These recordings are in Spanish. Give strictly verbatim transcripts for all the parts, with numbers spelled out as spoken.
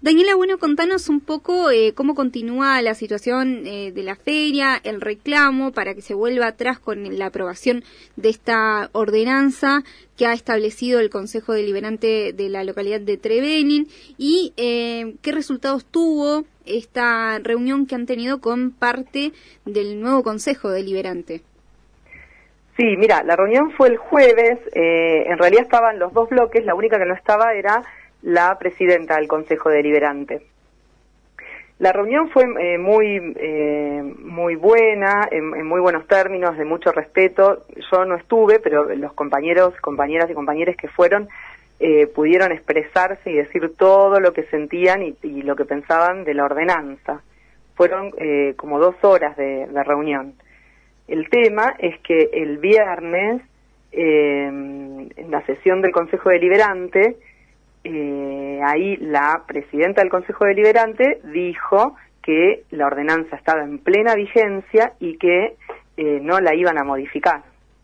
Daniela, bueno, contanos un poco eh, cómo continúa la situación eh, de la feria, el reclamo para que se vuelva atrás con la aprobación de esta ordenanza que ha establecido el Consejo Deliberante de la localidad de Trevelin y eh, qué resultados tuvo esta reunión que han tenido con parte del nuevo Consejo Deliberante. Sí, mira, la reunión fue el jueves, eh, en realidad estaban los dos bloques, la única que no estaba era la presidenta del Consejo Deliberante. La reunión fue eh, muy eh, muy buena, en, en muy buenos términos, de mucho respeto. Yo no estuve, pero los compañeros, compañeras y compañeros que fueron eh, pudieron expresarse y decir todo lo que sentían y, y lo que pensaban de la ordenanza. Fueron eh, como dos horas de, de reunión. El tema es que el viernes, eh, en la sesión del Consejo Deliberante, Eh, ahí la presidenta del Consejo Deliberante dijo que la ordenanza estaba en plena vigencia y que eh, no la iban a modificar.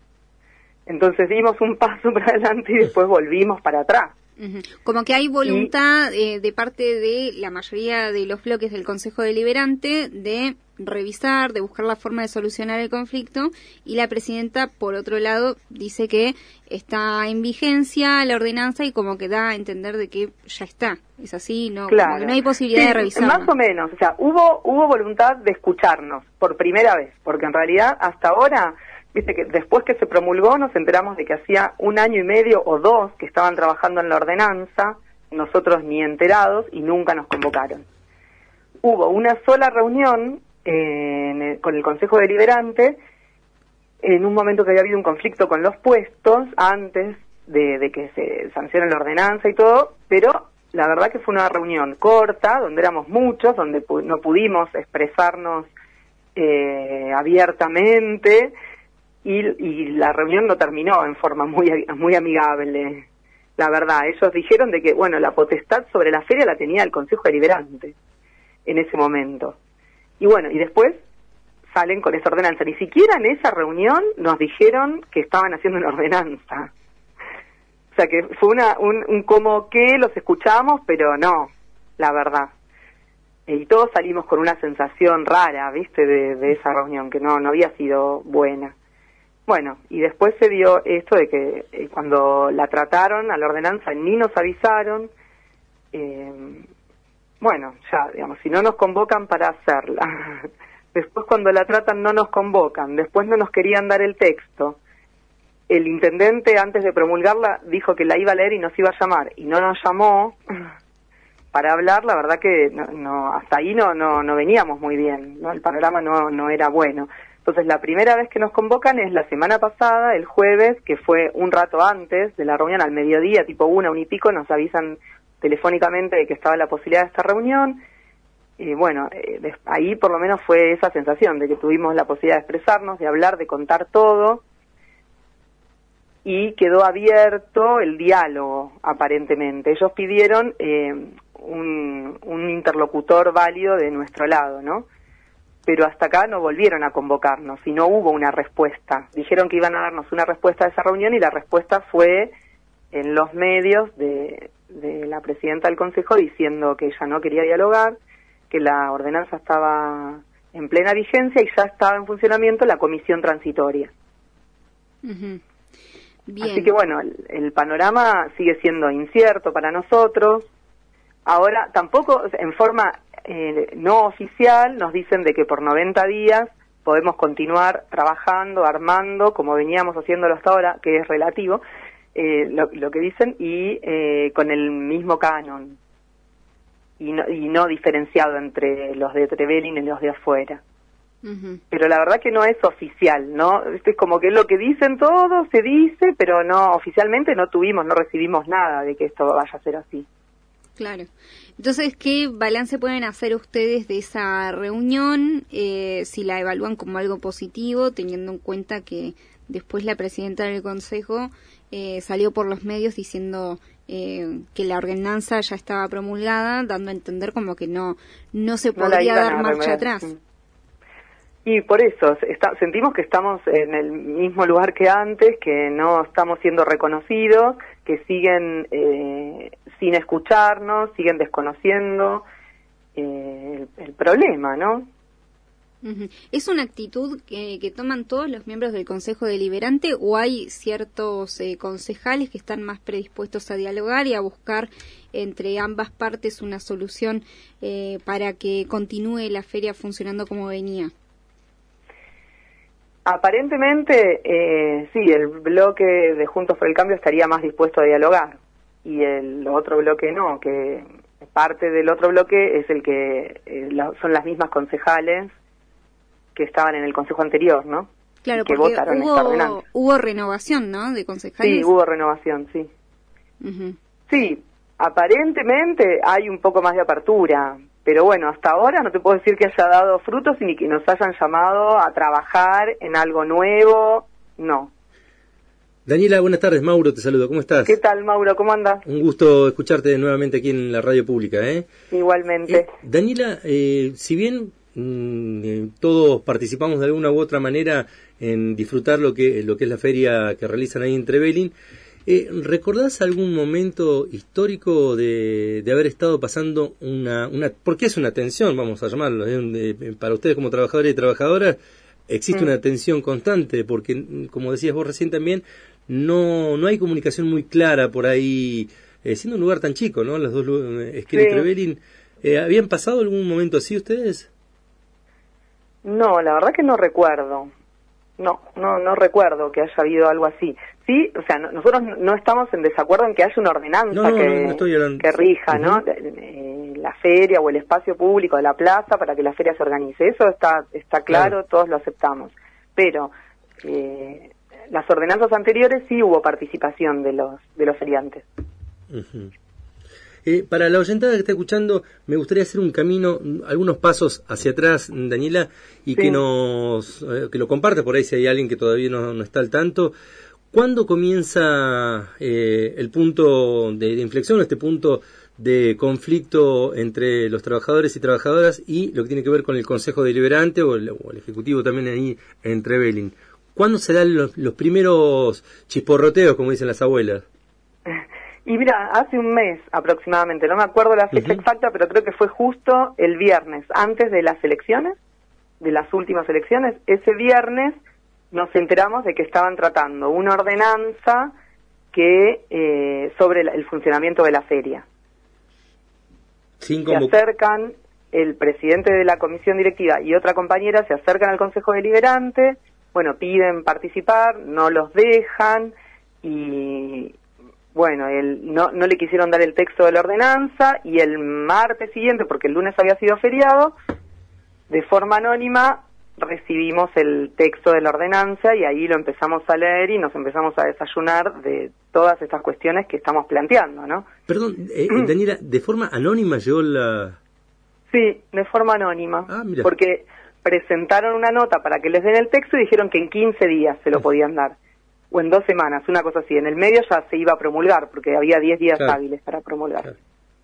Entonces dimos un paso para adelante y después volvimos para atrás. Uh-huh. Como que hay voluntad y, eh, de parte de la mayoría de los bloques del Consejo Deliberante de revisar, de buscar la forma de solucionar el conflicto, y la presidenta, por otro lado, dice que está en vigencia la ordenanza y como que da a entender de que ya está. Es así, no, claro. Como que no hay posibilidad sí, de revisarlo. Más o menos, o sea, hubo hubo voluntad de escucharnos por primera vez, porque en realidad hasta ahora, viste que después que se promulgó nos enteramos de que hacía un año y medio o dos que estaban trabajando en la ordenanza, nosotros ni enterados y nunca nos convocaron. Hubo una sola reunión eh, en el, con el Consejo Deliberante en un momento que había habido un conflicto con los puestos antes de, de que se sancione la ordenanza y todo, pero la verdad que fue una reunión corta, donde éramos muchos, donde pu- no pudimos expresarnos eh, abiertamente, y, y la reunión no terminó en forma muy muy amigable. La verdad, ellos dijeron de que, bueno, la potestad sobre la feria la tenía el Consejo Deliberante en ese momento. Y bueno, y después salen con esa ordenanza. Ni siquiera en esa reunión nos dijeron que estaban haciendo una ordenanza. O sea que fue una un, un como que los escuchamos, pero no, la verdad. Y todos salimos con una sensación rara, ¿viste? De, de esa reunión, que no, no había sido buena. Bueno, y después se dio esto de que eh, cuando la trataron a la ordenanza ni nos avisaron. Eh, bueno, ya, digamos, si no nos convocan para hacerla, después cuando la tratan no nos convocan, después no nos querían dar el texto. El intendente antes de promulgarla dijo que la iba a leer y nos iba a llamar, y no nos llamó para hablar. La verdad que no, no hasta ahí no no no veníamos muy bien, ¿no? El panorama no no era bueno. Entonces la primera vez que nos convocan es la semana pasada, el jueves, que fue un rato antes de la reunión, al mediodía, tipo una, una y pico, nos avisan telefónicamente de que estaba la posibilidad de esta reunión. Y bueno, eh, de, ahí por lo menos fue esa sensación de que tuvimos la posibilidad de expresarnos, de hablar, de contar todo, y quedó abierto el diálogo, aparentemente. Ellos pidieron eh, un, un interlocutor válido de nuestro lado, ¿no? Pero hasta acá no volvieron a convocarnos y no hubo una respuesta. Dijeron que iban a darnos una respuesta a esa reunión y la respuesta fue en los medios de, de la presidenta del Consejo diciendo que ella no quería dialogar, que la ordenanza estaba en plena vigencia y ya estaba en funcionamiento la comisión transitoria. Uh-huh. Bien. Así que bueno, el, el panorama sigue siendo incierto para nosotros. Ahora, tampoco en forma eh, no oficial nos dicen de que por noventa días podemos continuar trabajando, armando, como veníamos haciéndolo hasta ahora, que es relativo, eh, lo, lo que dicen, y eh, con el mismo canon, y no, y no diferenciado entre los de Trevelin y los de afuera. Uh-huh. Pero la verdad que no es oficial, ¿no? Es como que lo que dicen todos se dice, pero no, oficialmente no tuvimos, no recibimos nada de que esto vaya a ser así. Claro. Entonces, ¿qué balance pueden hacer ustedes de esa reunión? Eh, si la evalúan como algo positivo, teniendo en cuenta que después la presidenta del Consejo eh, salió por los medios diciendo eh, que la ordenanza ya estaba promulgada, dando a entender como que no no se no podría dar marcha atrás. Y por eso está, sentimos que estamos en el mismo lugar que antes, que no estamos siendo reconocidos, que siguen eh, sin escucharnos, siguen desconociendo eh, el, el problema, ¿no? Uh-huh. ¿Es una actitud que, que toman todos los miembros del Consejo Deliberante o hay ciertos eh, concejales que están más predispuestos a dialogar y a buscar entre ambas partes una solución eh, para que continúe la feria funcionando como venía? Aparentemente, eh, sí, el bloque de Juntos por el Cambio estaría más dispuesto a dialogar y el otro bloque no, que parte del otro bloque es el que eh, la, son las mismas concejales que estaban en el consejo anterior, ¿no? Claro, que porque votaron hubo, esta ordenanza. hubo renovación, ¿no?, de concejales. Sí, hubo renovación, sí. Uh-huh. Sí, aparentemente hay un poco más de apertura, pero bueno, hasta ahora no te puedo decir que haya dado frutos ni que nos hayan llamado a trabajar en algo nuevo, no. Daniela, buenas tardes, Mauro te saludo, ¿cómo estás? ¿Qué tal, Mauro? ¿Cómo andas? Un gusto escucharte nuevamente aquí en la radio pública, ¿eh? Igualmente. Eh, Daniela, eh, si bien mm, eh, todos participamos de alguna u otra manera en disfrutar lo que, lo que es la feria que realizan ahí en Trevelin, eh, ¿recordás algún momento histórico de, de haber estado pasando una, una... porque es una tensión, vamos a llamarlo, ¿eh? de, para ustedes como trabajadores y trabajadoras, existe mm. una tensión constante, porque, como decías vos recién también, no no hay comunicación muy clara por ahí, eh, siendo un lugar tan chico, ¿no? Los dos, eh, Esquel sí. y Trevelin. Eh, ¿Habían pasado algún momento así ustedes? No, la verdad que no recuerdo. No, no no recuerdo que haya habido algo así. Sí, o sea, no, nosotros no estamos en desacuerdo en que haya una ordenanza no, no, que, no, no que rija, uh-huh. ¿no? Eh, la feria o el espacio público de la plaza para que la feria se organice. Eso está está claro, claro. Todos lo aceptamos. Pero eh, las ordenanzas anteriores sí hubo participación de los de los feriantes. Uh-huh. Eh, para la oyentada que está escuchando, me gustaría hacer un camino, algunos pasos hacia atrás, Daniela, y sí. que nos eh, que lo comparte por ahí si hay alguien que todavía no, no está al tanto. ¿Cuándo comienza eh, el punto de, de inflexión, este punto de conflicto entre los trabajadores y trabajadoras y lo que tiene que ver con el Consejo Deliberante o el, o el Ejecutivo también ahí en Trevelin? ¿Cuándo se dan los, los primeros chisporroteos, como dicen las abuelas? Y mira, hace un mes aproximadamente, no me acuerdo la fecha uh-huh. exacta, pero creo que fue justo el viernes, antes de las elecciones, de las últimas elecciones, ese viernes nos enteramos de que estaban tratando una ordenanza que eh, sobre el funcionamiento de la feria. Sin se acercan, el presidente de la comisión directiva y otra compañera se acercan al Consejo Deliberante, bueno, piden participar, no los dejan y... Bueno, el, no, no le quisieron dar el texto de la ordenanza y el martes siguiente, porque el lunes había sido feriado, de forma anónima recibimos el texto de la ordenanza y ahí lo empezamos a leer y nos empezamos a desayunar de todas estas cuestiones que estamos planteando, ¿no? Perdón, eh, Daniela, ¿de forma anónima llegó la...? Sí, de forma anónima, ah, mira. Porque presentaron una nota para que les den el texto y dijeron que en quince días se lo podían dar. O en dos semanas, una cosa así. En el medio ya se iba a promulgar, porque había diez días claro. hábiles para promulgar. Claro.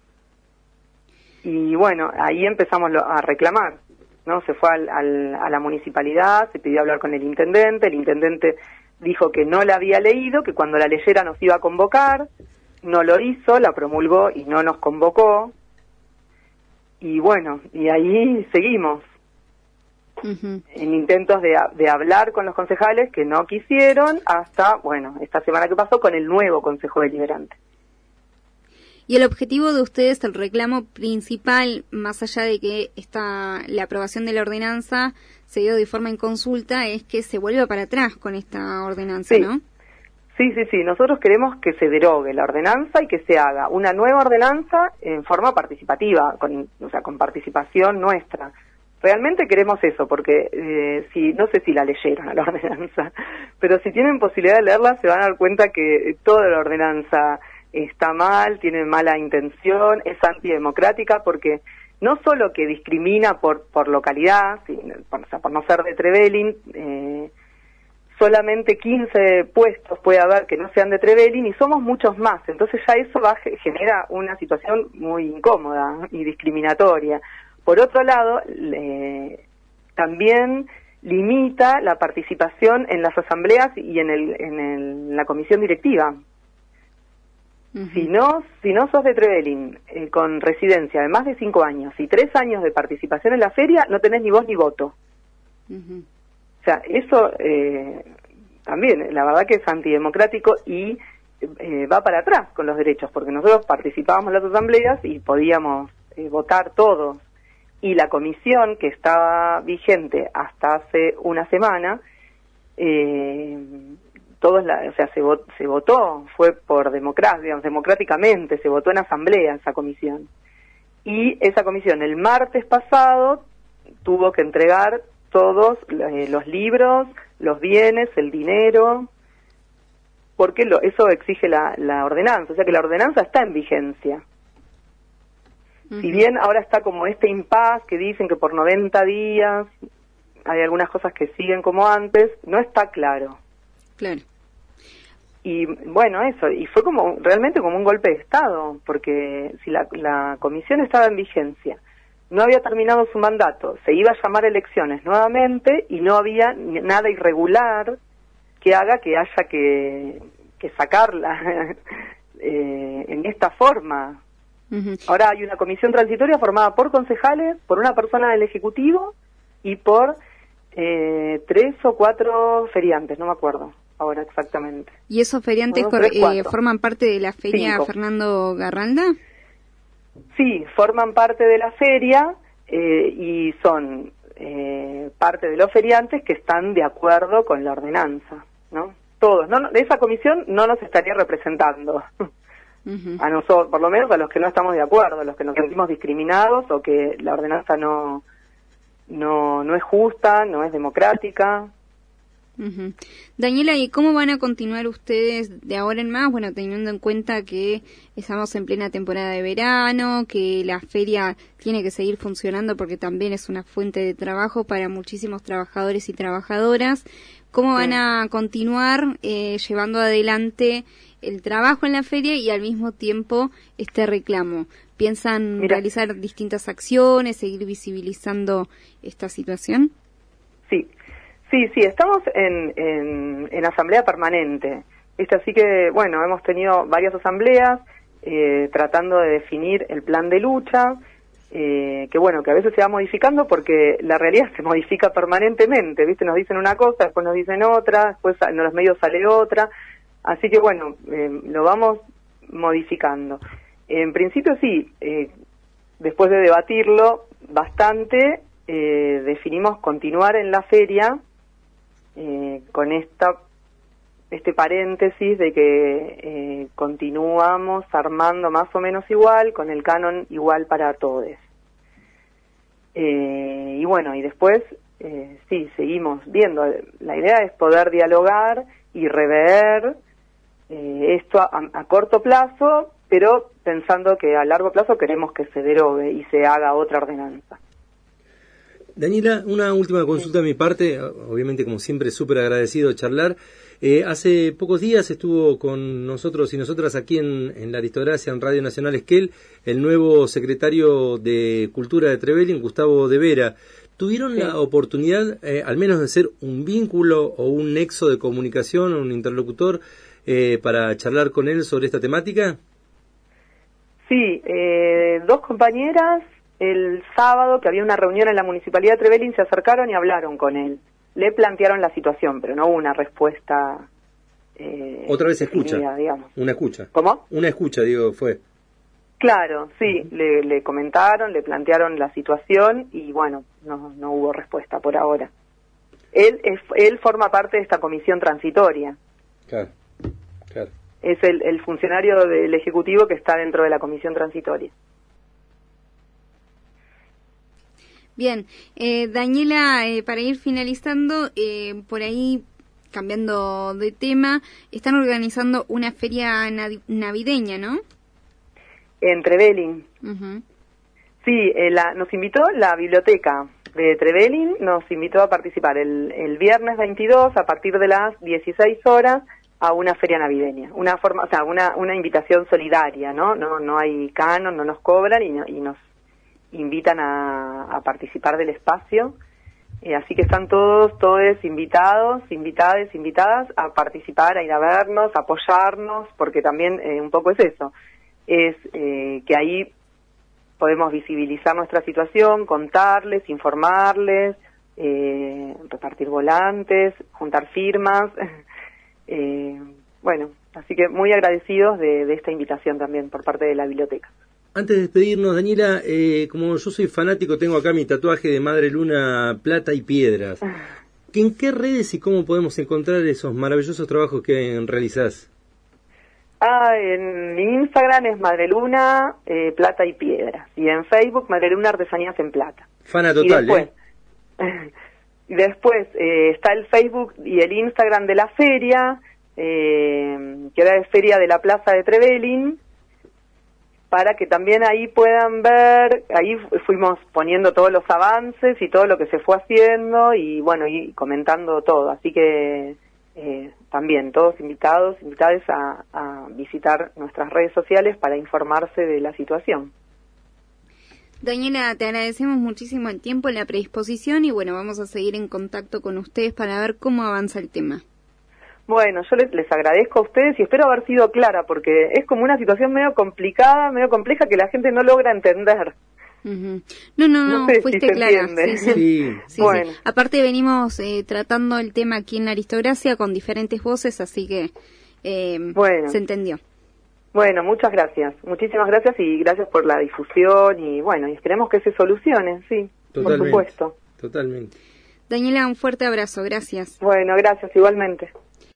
Y bueno, ahí empezamos a reclamar, ¿no? Se fue al, al, a la municipalidad, se pidió hablar con el intendente, el intendente dijo que no la había leído, que cuando la leyera nos iba a convocar, no lo hizo, la promulgó y no nos convocó. Y bueno, y ahí seguimos. Uh-huh. En intentos de, de hablar con los concejales que no quisieron hasta, bueno, esta semana que pasó con el nuevo Consejo Deliberante. Y el objetivo de ustedes, el reclamo principal, más allá de que esta, la aprobación de la ordenanza se dio de forma en consulta, es que se vuelva para atrás con esta ordenanza, sí. ¿no? Sí, sí, sí. Nosotros queremos que se derogue la ordenanza y que se haga una nueva ordenanza en forma participativa, con, o sea, con participación nuestra. Realmente queremos eso, porque eh, si no sé si la leyeron a la ordenanza, pero si tienen posibilidad de leerla se van a dar cuenta que toda la ordenanza está mal, tiene mala intención, es antidemocrática, porque no solo que discrimina por por localidad, por, o sea, por no ser de Trevelin, eh, solamente quince puestos puede haber que no sean de Trevelin y somos muchos más, entonces ya eso va, genera una situación muy incómoda y discriminatoria. Por otro lado, eh, también limita la participación en las asambleas y en, el, en el, la comisión directiva. Uh-huh. Si no, si no sos de Trevelin, eh, con residencia de más de cinco años y tres años de participación en la feria, no tenés ni voz ni voto. Uh-huh. O sea, eso eh, también, la verdad que es antidemocrático y eh, va para atrás con los derechos, porque nosotros participábamos en las asambleas y podíamos eh, votar todos. Y la comisión, que estaba vigente hasta hace una semana, eh, todos la, o sea, se, vot, se votó, fue por democracia, digamos, democráticamente, se votó en asamblea esa comisión. Y esa comisión el martes pasado tuvo que entregar todos eh, los libros, los bienes, el dinero, porque lo, eso exige la, la ordenanza, o sea que la ordenanza está en vigencia. Uh-huh. Si bien ahora está como este impas que dicen que por noventa días hay algunas cosas que siguen como antes, no está claro. Claro. Y bueno, eso, y fue como realmente como un golpe de Estado, porque si la, la comisión estaba en vigencia, no había terminado su mandato, se iba a llamar elecciones nuevamente y no había nada irregular que haga que haya que, que sacarla eh, en esta forma. Uh-huh. Ahora hay una comisión transitoria formada por concejales, por una persona del Ejecutivo y por eh, tres o cuatro feriantes, no me acuerdo ahora exactamente. ¿Y esos feriantes Uno, tres, eh, forman parte de la feria Cinco. Fernando Garralda? Sí, forman parte de la feria eh, y son eh, parte de los feriantes que están de acuerdo con la ordenanza, ¿no? Todos, no, no, esa comisión no nos estaría representando. Uh-huh. A nosotros, por lo menos a los que no estamos de acuerdo, a los que nos sentimos discriminados o que la ordenanza no no no es justa, no es democrática. Uh-huh. Daniela, ¿y cómo van a continuar ustedes de ahora en más? Bueno, teniendo en cuenta que estamos en plena temporada de verano, que la feria tiene que seguir funcionando porque también es una fuente de trabajo para muchísimos trabajadores y trabajadoras. ¿Cómo van a continuar eh, llevando adelante el trabajo en la feria y al mismo tiempo este reclamo? ¿Piensan Mira. realizar distintas acciones, seguir visibilizando esta situación? Sí. Sí, sí, estamos en, en, en asamblea permanente, ¿viste? Así que, bueno, hemos tenido varias asambleas eh, tratando de definir el plan de lucha, eh, que bueno, que a veces se va modificando porque la realidad se modifica permanentemente, ¿viste? Nos dicen una cosa, después nos dicen otra, después en los medios sale otra, así que bueno, eh, lo vamos modificando. En principio sí, eh, después de debatirlo bastante, eh, definimos continuar en la feria, Eh, con esta este paréntesis de que eh, continuamos armando más o menos igual, con el canon igual para todos. Eh, y bueno, y después, eh, sí, seguimos viendo. La idea es poder dialogar y rever eh, esto a, a corto plazo, pero pensando que a largo plazo queremos que se derogue y se haga otra ordenanza. Daniela, una última consulta de mi parte, obviamente como siempre súper agradecido de charlar. Eh, hace pocos días estuvo con nosotros y nosotras aquí en, en La Aristocracia, en Radio Nacional Esquel, el nuevo secretario de Cultura de Trevelin, Gustavo de Vera. ¿Tuvieron sí. la oportunidad, eh, al menos de ser un vínculo o un nexo de comunicación o un interlocutor eh, para charlar con él sobre esta temática? Sí, eh, dos compañeras. El sábado, que había una reunión en la Municipalidad de Trevelin, se acercaron y hablaron con él. Le plantearon la situación, pero no hubo una respuesta. Eh, Otra vez escucha, definida, digamos. Una escucha. ¿Cómo? Una escucha, digo, fue. Claro, sí, uh-huh. le, le comentaron, le plantearon la situación y bueno, no, no hubo respuesta por ahora. Él, es, él forma parte de esta comisión transitoria. Claro, claro. Es el, el funcionario del Ejecutivo que está dentro de la comisión transitoria. Bien, eh, Daniela, eh, para ir finalizando, eh, por ahí, cambiando de tema, están organizando una feria nav- navideña, ¿no? En Trevelin. Uh-huh. Sí, eh, la, nos invitó la biblioteca de Trevelin, nos invitó a participar el, el viernes veintidós a partir de las dieciséis horas a una feria navideña, una forma, o sea, una, una invitación solidaria, ¿no? No, no hay canon, no nos cobran y, no, y nos invitan a, a participar del espacio Eh, así que están todos, todos invitados, invitadas, invitadas a participar, a ir a vernos, a apoyarnos, porque también eh, un poco es eso, es eh, que ahí podemos visibilizar nuestra situación, contarles, informarles, eh, repartir volantes, juntar firmas, eh, bueno, así que muy agradecidos de, de esta invitación también por parte de la biblioteca. Antes de despedirnos, Daniela, eh, como yo soy fanático, tengo acá mi tatuaje de Madre Luna, Plata y Piedras. ¿En qué redes y cómo podemos encontrar esos maravillosos trabajos que realizás? Ah, en mi Instagram es Madre Luna, eh, Plata y Piedras. Y en Facebook, Madre Luna Artesanías en Plata. Fana total, y después, ¿eh? Y después eh, está el Facebook y el Instagram de la feria, eh, que era de Feria de la Plaza de Trevelin, para que también ahí puedan ver, ahí fuimos poniendo todos los avances y todo lo que se fue haciendo y bueno, y comentando todo, así que eh, también todos invitados, invitadas a, a visitar nuestras redes sociales para informarse de la situación. Daniela, te agradecemos muchísimo el tiempo, la predisposición y bueno, vamos a seguir en contacto con ustedes para ver cómo avanza el tema. Bueno, yo les, les agradezco a ustedes y espero haber sido clara porque es como una situación medio complicada, medio compleja que la gente no logra entender. Uh-huh. No, no, no, no sé fuiste si clara. Sí, Sí, sí. Sí, bueno. sí. Aparte venimos eh, tratando el tema aquí en la Aristocracia con diferentes voces, así que eh, bueno. se entendió. Bueno, muchas gracias, muchísimas gracias y gracias por la difusión y bueno, y esperemos que se solucione, sí, totalmente, por supuesto. Totalmente. Daniela, un fuerte abrazo, gracias. Bueno, gracias igualmente.